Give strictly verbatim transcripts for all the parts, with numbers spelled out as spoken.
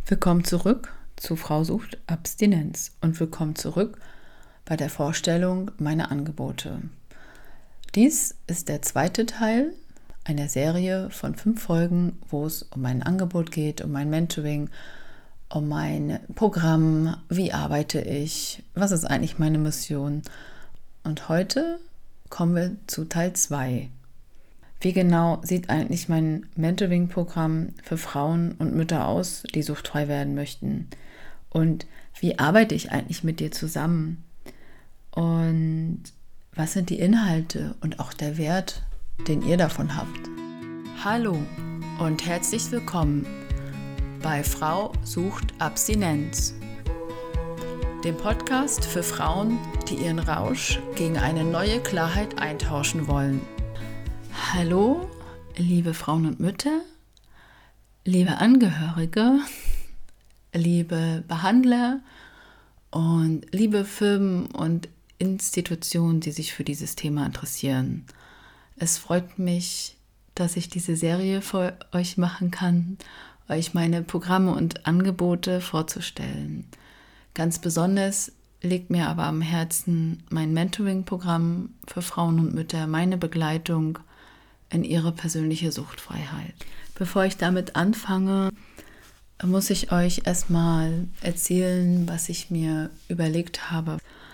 Willkommen zurück zu Frau sucht Abstinenz und willkommen zurück bei der Vorstellung meiner Angebote. Dies ist der zweite Teil einer Serie von fünf Folgen, wo es um mein Angebot geht, um mein Mentoring, um mein Programm, wie arbeite ich, was ist eigentlich meine Mission. Und heute kommen wir zu Teil zwei. Wie genau sieht eigentlich mein Mentoring-Programm für Frauen und Mütter aus, die suchtfrei werden möchten? Und wie arbeite ich eigentlich mit dir zusammen? Und was sind die Inhalte und auch der Wert, den ihr davon habt? Hallo und herzlich willkommen bei Frau sucht Abstinenz, dem Podcast für Frauen, die ihren Rausch gegen eine neue Klarheit eintauschen wollen. Hallo, liebe Frauen und Mütter, liebe Angehörige, liebe Behandler und liebe Firmen und Institutionen, die sich für dieses Thema interessieren. Es freut mich, dass ich diese Serie für euch machen kann, euch meine Programme und Angebote vorzustellen. Ganz besonders liegt mir aber am Herzen mein Mentoring-Programm für Frauen und Mütter, meine Begleitung in ihre persönliche Suchtfreiheit. Bevor ich damit anfange, muss ich euch erstmal erzählen, was ich mir überlegt habe.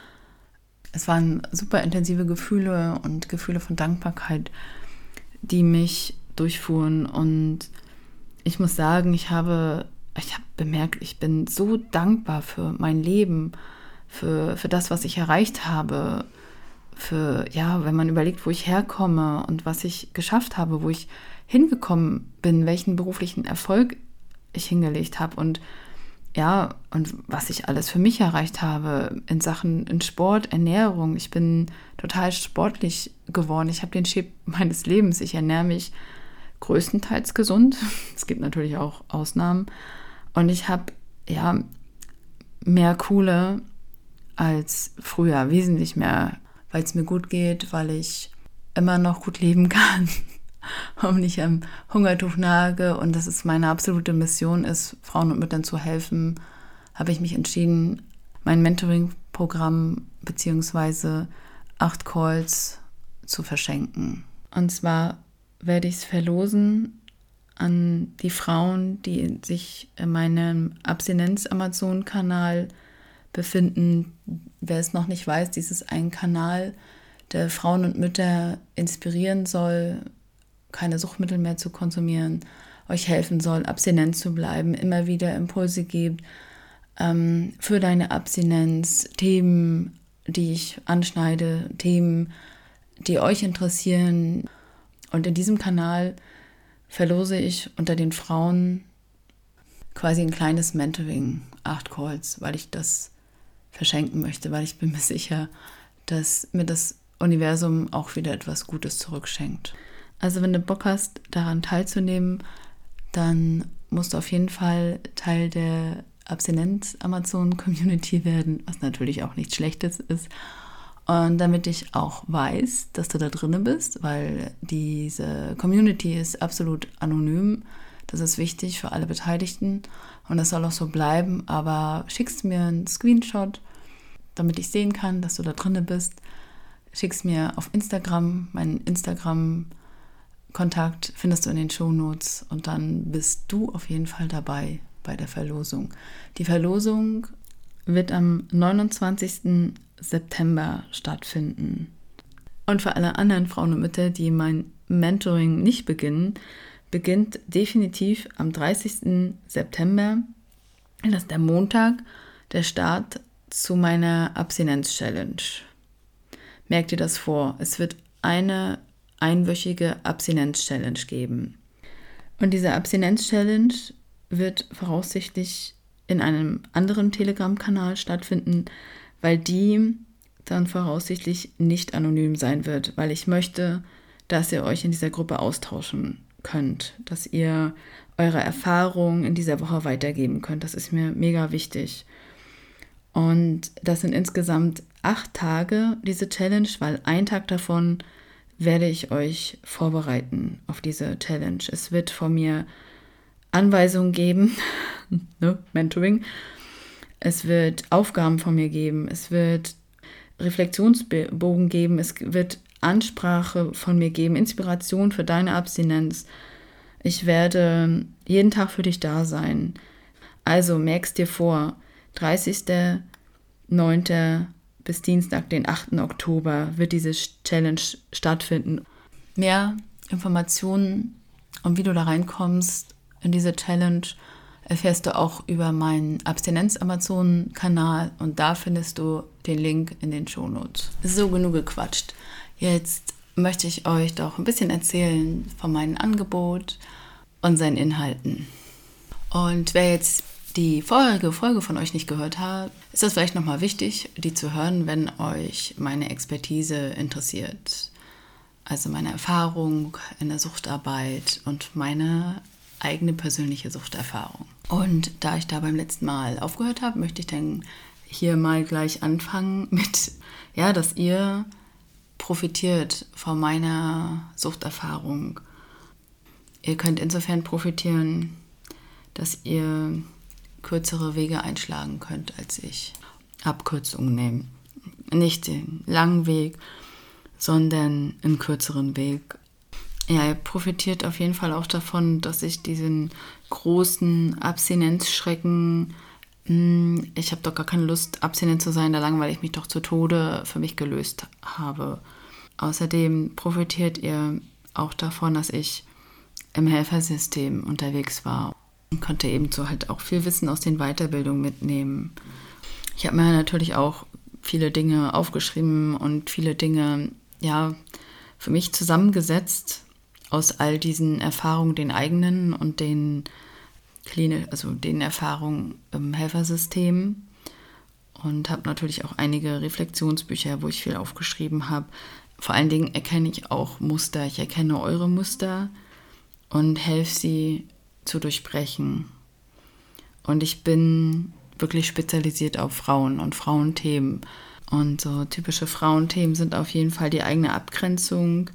Es waren super intensive Gefühle und Gefühle von Dankbarkeit, die mich durchfuhren. Und ich muss sagen, ich habe, ich habe bemerkt, ich bin so dankbar für mein Leben, für, für das, was ich erreicht habe, für, ja, wenn man überlegt, wo ich herkomme und was ich geschafft habe, wo ich hingekommen bin, welchen beruflichen Erfolg ich hingelegt habe und ja, und was ich alles für mich erreicht habe in Sachen in Sport, Ernährung. Ich bin total sportlich geworden. Ich habe den Shape meines Lebens. Ich ernähre mich größtenteils gesund. Es gibt natürlich auch Ausnahmen. Und ich habe, ja, mehr Kohle als früher, wesentlich mehr, weil es mir gut geht, weil ich immer noch gut leben kann und nicht am Hungertuch nage und dass es meine absolute Mission ist, Frauen und Müttern zu helfen, habe ich mich entschieden, mein Mentoring-Programm bzw. acht Calls zu verschenken. Und zwar werde ich es verlosen an die Frauen, die sich in meinem Abstinenz-Amazon-Kanal befinden. Wer es noch nicht weiß, dies ist ein Kanal, der Frauen und Mütter inspirieren soll, keine Suchtmittel mehr zu konsumieren, euch helfen soll, abstinent zu bleiben, immer wieder Impulse gibt ähm, für deine Abstinenz, Themen, die ich anschneide, Themen, die euch interessieren. Und in diesem Kanal verlose ich unter den Frauen quasi ein kleines Mentoring, acht Calls, weil ich das verschenken möchte, weil ich bin mir sicher, dass mir das Universum auch wieder etwas Gutes zurückschenkt. Also wenn du Bock hast, daran teilzunehmen, dann musst du auf jeden Fall Teil der Abstinenz-Amazon-Community werden, was natürlich auch nichts Schlechtes ist. Und damit ich auch weiß, dass du da drin bist, weil diese Community ist absolut anonym. Das ist wichtig für alle Beteiligten und das soll auch so bleiben, aber schickst mir einen Screenshot, damit ich sehen kann, dass du da drin bist. Schickst mir auf Instagram, meinen Instagram-Kontakt findest du in den Shownotes und dann bist du auf jeden Fall dabei bei der Verlosung. Die Verlosung wird am neunundzwanzigsten September stattfinden. Und für alle anderen Frauen und Mütter, die mein Mentoring nicht beginnen, beginnt definitiv am dreißigsten September. Das ist der Montag, der Start zu meiner Abstinenz-Challenge. Merkt ihr das vor? Es wird eine einwöchige Abstinenz-Challenge geben. Und diese Abstinenz-Challenge wird voraussichtlich in einem anderen Telegram-Kanal stattfinden, weil die dann voraussichtlich nicht anonym sein wird, weil ich möchte, dass ihr euch in dieser Gruppe austauschen könnt, dass ihr eure Erfahrungen in dieser Woche weitergeben könnt. Das ist mir mega wichtig. Und das sind insgesamt acht Tage, diese Challenge, weil ein Tag davon werde ich euch vorbereiten auf diese Challenge. Es wird von mir Anweisungen geben, ne, Mentoring. Es wird Aufgaben von mir geben, es wird Reflexionsbogen geben, es wird Ansprache von mir geben, Inspiration für deine Abstinenz. Ich werde jeden Tag für dich da sein. Also merkst dir vor, dreißigster neunter bis Dienstag, den achten Oktober, wird diese Challenge stattfinden. Mehr Informationen und wie du da reinkommst in diese Challenge erfährst du auch über meinen Abstinenz-Amazon-Kanal und da findest du den Link in den Shownotes. So, genug gequatscht. Jetzt möchte ich euch doch ein bisschen erzählen von meinem Angebot und seinen Inhalten. Und wer jetzt die vorherige Folge von euch nicht gehört hat, ist das vielleicht nochmal wichtig, die zu hören, wenn euch meine Expertise interessiert. Also meine Erfahrung in der Suchtarbeit und meine eigene persönliche Suchterfahrung. Und da ich da beim letzten Mal aufgehört habe, möchte ich dann hier mal gleich anfangen mit, ja, dass ihr profitiert von meiner Suchterfahrung. Ihr könnt insofern profitieren, dass ihr kürzere Wege einschlagen könnt als ich. Abkürzungen nehmen. Nicht den langen Weg, sondern einen kürzeren Weg. Ja, ihr profitiert auf jeden Fall auch davon, dass ich diesen großen Abstinenzschrecken, ich habe doch gar keine Lust, abstinent zu sein, da langweile ich mich doch zu Tode, für mich gelöst habe. Außerdem profitiert ihr auch davon, dass ich im Helfersystem unterwegs war und konnte ebenso halt auch viel Wissen aus den Weiterbildungen mitnehmen. Ich habe mir natürlich auch viele Dinge aufgeschrieben und viele Dinge, ja, für mich zusammengesetzt aus all diesen Erfahrungen, den eigenen und den klinisch, also den Erfahrungen im Helfersystem und habe natürlich auch einige Reflexionsbücher, wo ich viel aufgeschrieben habe. Vor allen Dingen erkenne ich auch Muster. Ich erkenne eure Muster und helfe sie zu durchbrechen. Und ich bin wirklich spezialisiert auf Frauen und Frauenthemen. Und so typische Frauenthemen sind auf jeden Fall die eigene Abgrenzung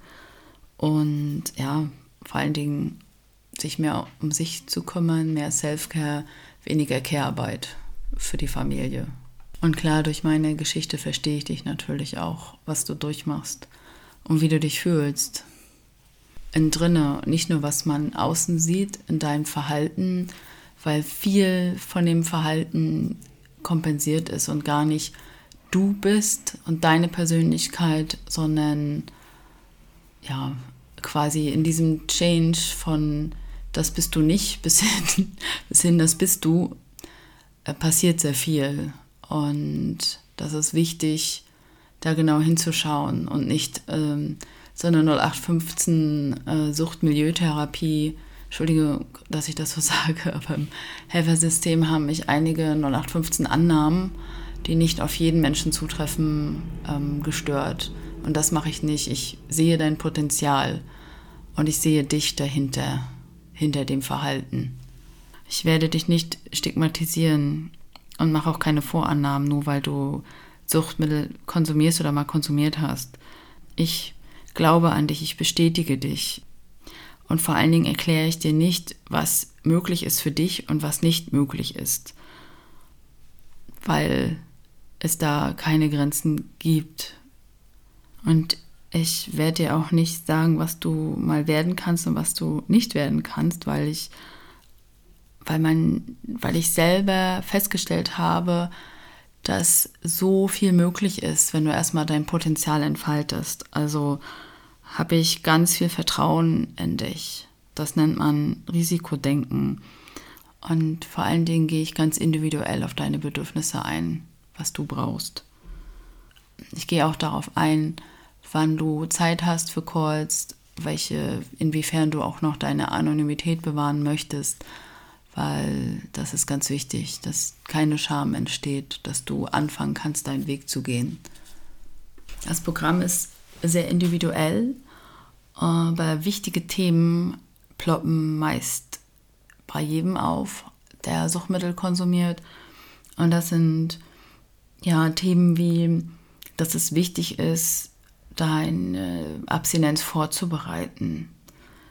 und ja, vor allen Dingen sich mehr um sich zu kümmern, mehr Self-Care, weniger Care-Arbeit für die Familie. Und klar, durch meine Geschichte verstehe ich dich natürlich auch, was du durchmachst und wie du dich fühlst. Innen drinne, nicht nur was man außen sieht in deinem Verhalten, weil viel von dem Verhalten kompensiert ist und gar nicht du bist und deine Persönlichkeit, sondern ja, quasi in diesem Change von das bist du nicht bis hin, bis hin das bist du, äh, passiert sehr viel. Und das ist wichtig, da genau hinzuschauen und nicht ähm, so eine null acht fünfzehn äh, Suchtmilieu-Therapie. Entschuldige, dass ich das so sage, aber im Helfersystem haben mich einige null acht fünfzehn Annahmen, die nicht auf jeden Menschen zutreffen, ähm, gestört. Und das mache ich nicht. Ich sehe dein Potenzial und ich sehe dich dahinter, hinter dem Verhalten. Ich werde dich nicht stigmatisieren und mache auch keine Vorannahmen, nur weil du Suchtmittel konsumierst oder mal konsumiert hast. Ich glaube an dich, ich bestätige dich. Und vor allen Dingen erkläre ich dir nicht, was möglich ist für dich und was nicht möglich ist. Weil es da keine Grenzen gibt. Und ich werde dir auch nicht sagen, was du mal werden kannst und was du nicht werden kannst, weil ich, weil man, weil ich selber festgestellt habe, dass so viel möglich ist, wenn du erstmal dein Potenzial entfaltest. Also habe ich ganz viel Vertrauen in dich. Das nennt man Risikodenken. Und vor allen Dingen gehe ich ganz individuell auf deine Bedürfnisse ein, was du brauchst. Ich gehe auch darauf ein, wann du Zeit hast für Calls, welche, inwiefern du auch noch deine Anonymität bewahren möchtest, weil das ist ganz wichtig, dass keine Scham entsteht, dass du anfangen kannst, deinen Weg zu gehen. Das Programm ist sehr individuell, aber wichtige Themen ploppen meist bei jedem auf, der Suchtmittel konsumiert. Und das sind ja Themen wie, dass es wichtig ist, deine Abstinenz vorzubereiten.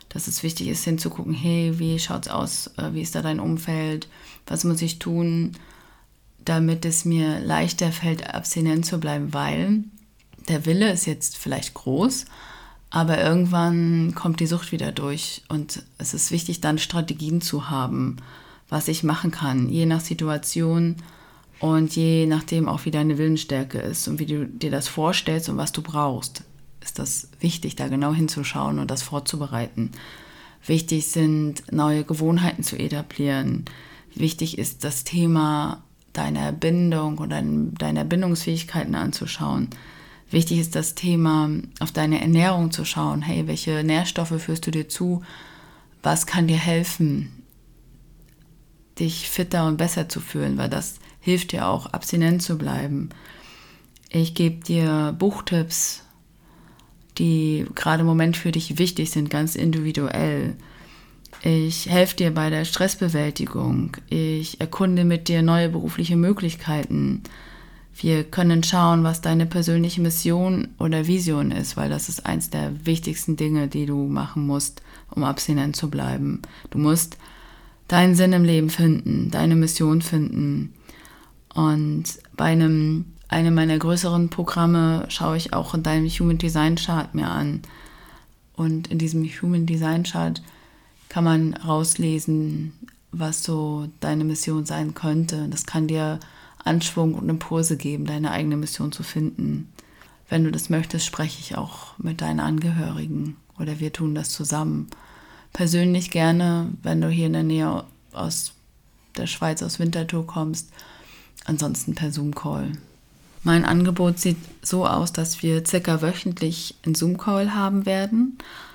dass es wichtig ist, hinzugucken, hey, wie schaut's aus, wie ist da dein Umfeld, was muss ich tun, damit es mir leichter fällt, abstinent zu bleiben, weil der Wille ist jetzt vielleicht groß, aber irgendwann kommt die Sucht wieder durch und es ist wichtig, dann Strategien zu haben, was ich machen kann, je nach Situation und je nachdem auch, wie deine Willensstärke ist und wie du dir das vorstellst und was du brauchst, ist das wichtig, da genau hinzuschauen und das vorzubereiten. Wichtig sind, neue Gewohnheiten zu etablieren. Wichtig ist, das Thema deiner Bindung oder deiner Bindungsfähigkeiten anzuschauen. Wichtig ist das Thema, auf deine Ernährung zu schauen. Hey, welche Nährstoffe führst du dir zu? Was kann dir helfen, dich fitter und besser zu fühlen? Weil das hilft dir auch, abstinent zu bleiben. Ich gebe dir Buchtipps, die gerade im Moment für dich wichtig sind, ganz individuell. Ich helfe dir bei der Stressbewältigung. Ich erkunde mit dir neue berufliche Möglichkeiten. Wir können schauen, was deine persönliche Mission oder Vision ist, weil das ist eins der wichtigsten Dinge, die du machen musst, um abstinent zu bleiben. Du musst deinen Sinn im Leben finden, deine Mission finden. Und bei einem, einem meiner größeren Programme schaue ich auch in deinem Human Design Chart mir an. Und in diesem Human Design Chart kann man rauslesen, was so deine Mission sein könnte. Das kann dir Anschwung und Impulse geben, deine eigene Mission zu finden. Wenn du das möchtest, spreche ich auch mit deinen Angehörigen oder wir tun das zusammen. Persönlich gerne, wenn du hier in der Nähe aus der Schweiz, aus Winterthur kommst, ansonsten per Zoom-Call. Mein Angebot sieht so aus, dass wir circa wöchentlich einen Zoom-Call haben werden.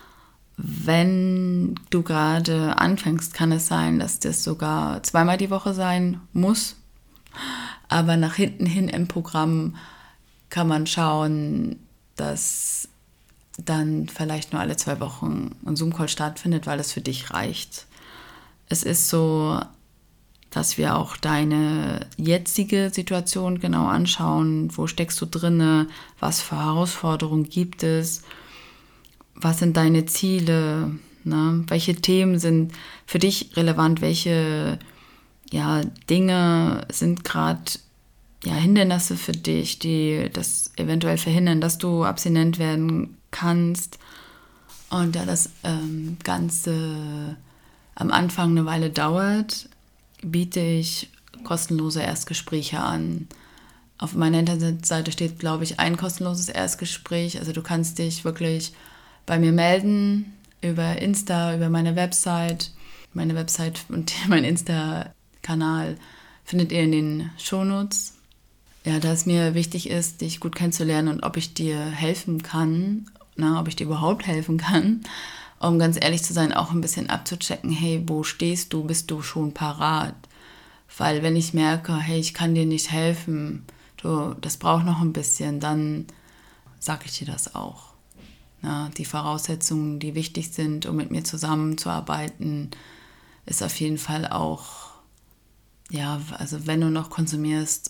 Wenn du gerade anfängst, kann es sein, dass das sogar zweimal die Woche sein muss. Aber nach hinten hin im Programm kann man schauen, dass dann vielleicht nur alle zwei Wochen ein Zoom-Call stattfindet, weil das für dich reicht. Es ist so, dass wir auch deine jetzige Situation genau anschauen. Wo steckst du drinne? Was für Herausforderungen gibt es? Was sind deine Ziele? Ne? Welche Themen sind für dich relevant? Welche ja, Dinge sind gerade ja, Hindernisse für dich, die das eventuell verhindern, dass du abstinent werden kannst. Und da das ähm, Ganze am Anfang eine Weile dauert, biete ich kostenlose Erstgespräche an. Auf meiner Internetseite steht, glaube ich, ein kostenloses Erstgespräch. Also du kannst dich wirklich bei mir melden über Insta, über meine Website. Meine Website und mein Insta-Kanal findet ihr in den Shownotes. Ja, da es mir wichtig ist, dich gut kennenzulernen und ob ich dir helfen kann, na, ob ich dir überhaupt helfen kann, um ganz ehrlich zu sein, auch ein bisschen abzuchecken, hey, wo stehst du, bist du schon parat? Weil wenn ich merke, hey, ich kann dir nicht helfen, du, das braucht noch ein bisschen, dann sage ich dir das auch. Na, die Voraussetzungen, die wichtig sind, um mit mir zusammenzuarbeiten, ist auf jeden Fall auch, ja, also wenn du noch konsumierst,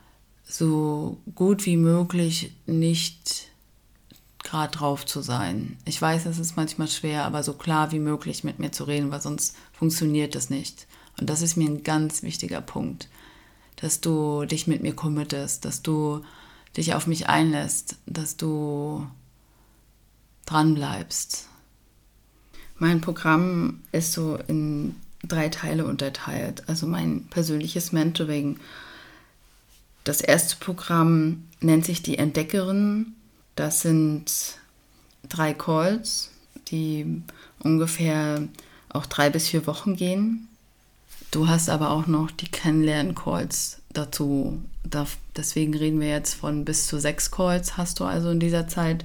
so gut wie möglich nicht gerade drauf zu sein. Ich weiß, es ist manchmal schwer, aber so klar wie möglich mit mir zu reden, weil sonst funktioniert das nicht. Und das ist mir ein ganz wichtiger Punkt, dass du dich mit mir committest, dass du dich auf mich einlässt, dass du dran bleibst. Mein Programm ist so in drei Teile unterteilt, also mein persönliches Mentoring. Das erste Programm nennt sich die Entdeckerin. Das sind drei Calls, die ungefähr auch drei bis vier Wochen gehen. Du hast aber auch noch die Kennenlernen-Calls dazu. Deswegen reden wir jetzt von bis zu sechs Calls hast du also in dieser Zeit.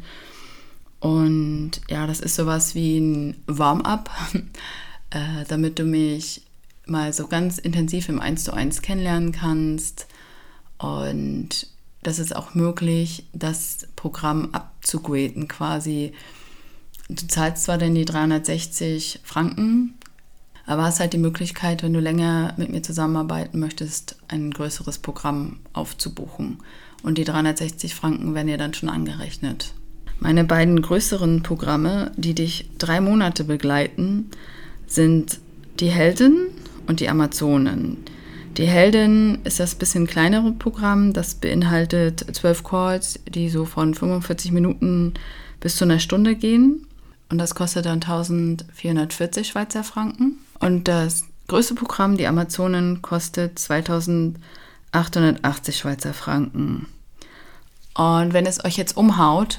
Und ja, das ist sowas wie ein Warm-up, äh, damit du mich mal so ganz intensiv im eins zu eins kennenlernen kannst. Und das ist auch möglich, das Programm abzugraden quasi. Du zahlst zwar dann die dreihundertsechzig Franken, aber hast halt die Möglichkeit, wenn du länger mit mir zusammenarbeiten möchtest, ein größeres Programm aufzubuchen. Und die dreihundertsechzig Franken werden dir dann schon angerechnet. Meine beiden größeren Programme, die dich drei Monate begleiten, sind die Heldin und die Amazonen. Die Heldin ist das bisschen kleinere Programm, das beinhaltet zwölf Calls, die so von fünfundvierzig Minuten bis zu einer Stunde gehen. Und das kostet dann eintausendvierhundertvierzig Schweizer Franken. Und das größte Programm, die Amazonen, kostet zweitausendachthundertachtzig Schweizer Franken. Und wenn es euch jetzt umhaut,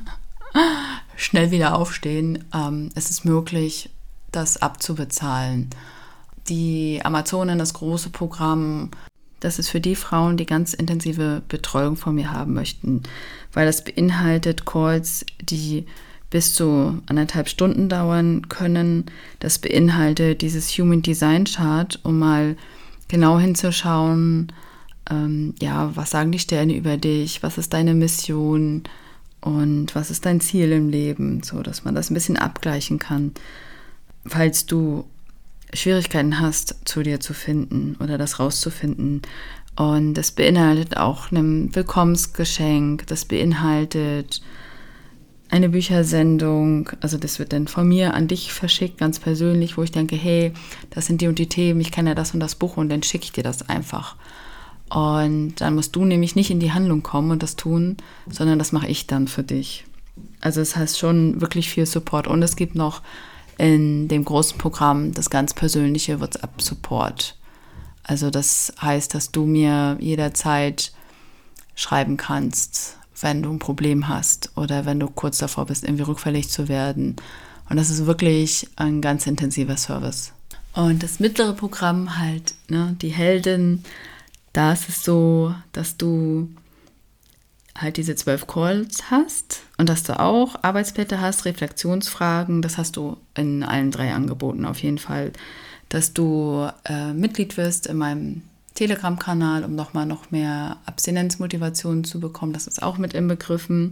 schnell wieder aufstehen, ähm, es ist möglich, das abzubezahlen. Die Amazonen, das große Programm, das ist für die Frauen, die ganz intensive Betreuung von mir haben möchten, weil das beinhaltet Calls, die bis zu anderthalb Stunden dauern können. Das beinhaltet dieses Human Design Chart, um mal genau hinzuschauen, ähm, ja, was sagen die Sterne über dich, was ist deine Mission und was ist dein Ziel im Leben, so dass man das ein bisschen abgleichen kann, falls du Schwierigkeiten hast, zu dir zu finden oder das rauszufinden. Und das beinhaltet auch ein Willkommensgeschenk, das beinhaltet eine Büchersendung, also das wird dann von mir an dich verschickt, ganz persönlich, wo ich denke, hey, das sind die und die Themen, ich kenne ja das und das Buch und dann schicke ich dir das einfach. Und dann musst du nämlich nicht in die Handlung kommen und das tun, sondern das mache ich dann für dich. Also es heißt schon wirklich viel Support. Und es gibt noch in dem großen Programm das ganz persönliche WhatsApp-Support. Also das heißt, dass du mir jederzeit schreiben kannst, wenn du ein Problem hast oder wenn du kurz davor bist, irgendwie rückfällig zu werden. Und das ist wirklich ein ganz intensiver Service. Und das mittlere Programm halt, ne, die Heldin, da ist es so, dass du halt diese zwölf Calls hast und dass du auch Arbeitsblätter hast, Reflexionsfragen, das hast du in allen drei Angeboten auf jeden Fall, dass du äh, Mitglied wirst in meinem Telegram-Kanal, um nochmal noch mehr Abstinenzmotivation zu bekommen, das ist auch mit inbegriffen.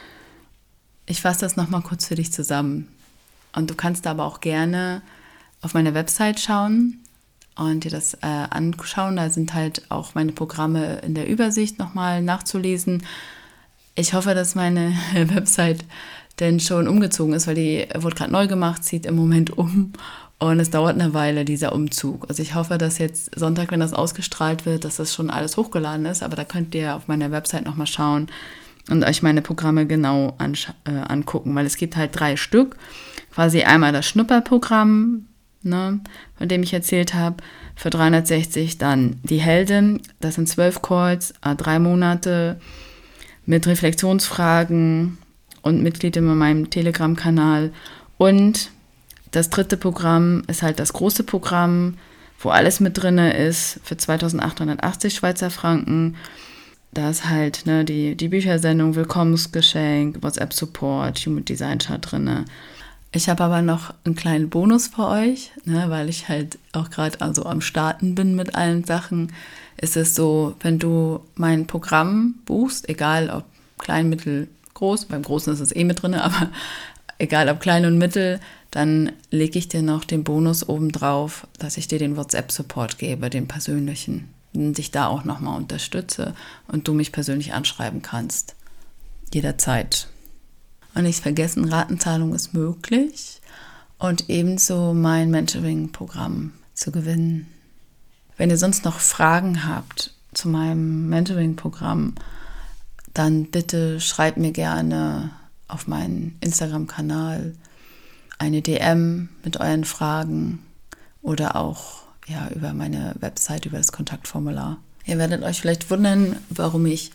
Ich fasse das nochmal kurz für dich zusammen und du kannst aber auch gerne auf meine Website schauen und dir das äh, anschauen. Da sind halt auch meine Programme in der Übersicht nochmal nachzulesen. Ich hoffe, dass meine Website denn schon umgezogen ist, weil die wurde gerade neu gemacht, zieht im Moment um und es dauert eine Weile, dieser Umzug. Also ich hoffe, dass jetzt Sonntag, wenn das ausgestrahlt wird, dass das schon alles hochgeladen ist, aber da könnt ihr auf meiner Website nochmal schauen und euch meine Programme genau anscha- äh, angucken, weil es gibt halt drei Stück. Quasi einmal das Schnupperprogramm, ne, von dem ich erzählt habe, für dreihundertsechzig, dann die Heldin, das sind zwölf Calls, drei Monate mit Reflexionsfragen und Mitglied in meinem Telegram-Kanal. Und das dritte Programm ist halt das große Programm, wo alles mit drin ist, für zweitausendachthundertachtzig Schweizer Franken. Da ist halt ne, die, die Büchersendung, Willkommensgeschenk, WhatsApp-Support, Human Design Chart drin. Ich habe aber noch einen kleinen Bonus für euch, ne, weil ich halt auch gerade also am Starten bin mit allen Sachen. Ist es so, wenn du mein Programm buchst, egal ob klein, mittel, groß, beim Großen ist es eh mit drin, aber egal ob klein und mittel, dann lege ich dir noch den Bonus oben drauf, dass ich dir den WhatsApp-Support gebe, den persönlichen, und dich da auch nochmal unterstütze und du mich persönlich anschreiben kannst. Jederzeit. Und nicht vergessen, Ratenzahlung ist möglich und ebenso mein Mentoring-Programm zu gewinnen. Wenn ihr sonst noch Fragen habt zu meinem Mentoring-Programm, dann bitte schreibt mir gerne auf meinen Instagram-Kanal eine D M mit euren Fragen oder auch ja, über meine Website, über das Kontaktformular. Ihr werdet euch vielleicht wundern, warum ich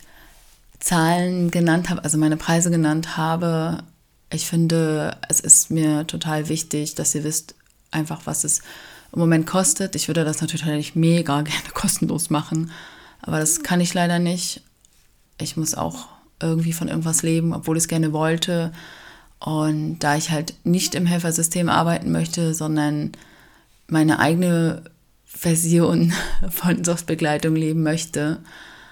Zahlen genannt habe, also meine Preise genannt habe. Ich finde, es ist mir total wichtig, dass ihr wisst einfach, was es im Moment kostet. Ich würde das natürlich mega gerne kostenlos machen, aber das kann ich leider nicht. Ich muss auch irgendwie von irgendwas leben, obwohl ich es gerne wollte. Und da ich halt nicht im Helfersystem arbeiten möchte, sondern meine eigene Version von Suchtbegleitung leben möchte,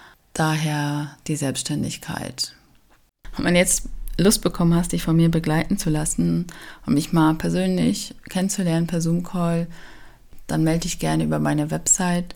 daher die Selbstständigkeit. Und wenn du jetzt Lust bekommen hast, dich von mir begleiten zu lassen und mich mal persönlich kennenzulernen per Zoom-Call, dann melde dich gerne über meine Website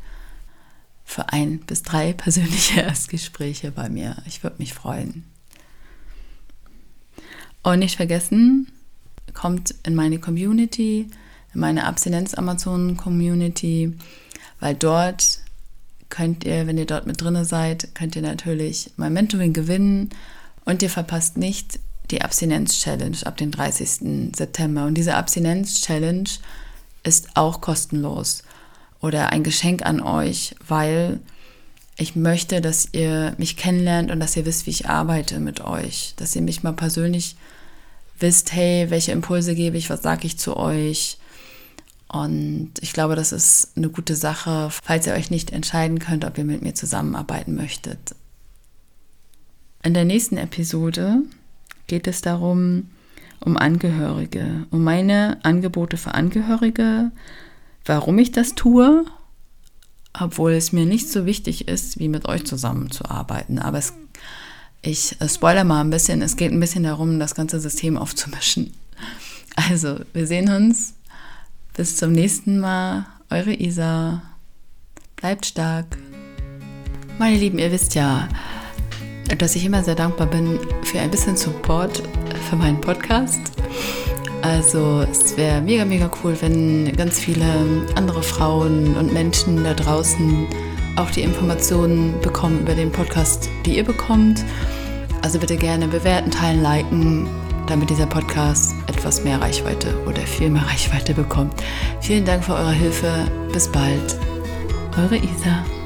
für ein bis drei persönliche Erstgespräche bei mir. Ich würde mich freuen. Und nicht vergessen, kommt in meine Community, in meine Abstinenz-Amazon-Community, weil dort könnt ihr, wenn ihr dort mit drin seid, könnt ihr natürlich mein Mentoring gewinnen und ihr verpasst nicht die Abstinenz-Challenge ab dem dreißigsten September. Und diese Abstinenz-Challenge ist auch kostenlos oder ein Geschenk an euch, weil ich möchte, dass ihr mich kennenlernt und dass ihr wisst, wie ich arbeite mit euch. Dass ihr mich mal persönlich wisst, hey, welche Impulse gebe ich, was sage ich zu euch. Und ich glaube, das ist eine gute Sache, falls ihr euch nicht entscheiden könnt, ob ihr mit mir zusammenarbeiten möchtet. In der nächsten Episode geht es darum, um Angehörige, um meine Angebote für Angehörige, warum ich das tue, obwohl es mir nicht so wichtig ist, wie mit euch zusammenzuarbeiten. Aber es, ich spoilere mal ein bisschen, es geht ein bisschen darum, das ganze System aufzumischen. Also, wir sehen uns. Bis zum nächsten Mal. Eure Isa. Bleibt stark. Meine Lieben, ihr wisst ja, dass ich immer sehr dankbar bin für ein bisschen Support für meinen Podcast. Also es wäre mega, mega cool, wenn ganz viele andere Frauen und Menschen da draußen auch die Informationen bekommen über den Podcast, die ihr bekommt. Also bitte gerne bewerten, teilen, liken, damit dieser Podcast etwas mehr Reichweite oder viel mehr Reichweite bekommt. Vielen Dank für eure Hilfe. Bis bald. Eure Isa.